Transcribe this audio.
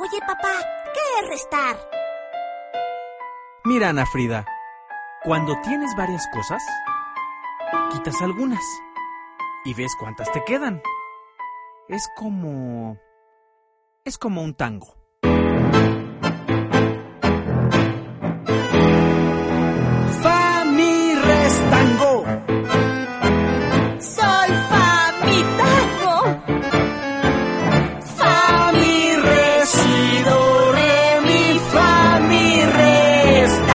Oye, papá, ¿qué es restar? Mira, Ana Frida, cuando tienes varias cosas, quitas algunas y ves cuántas te quedan. Es como un tango.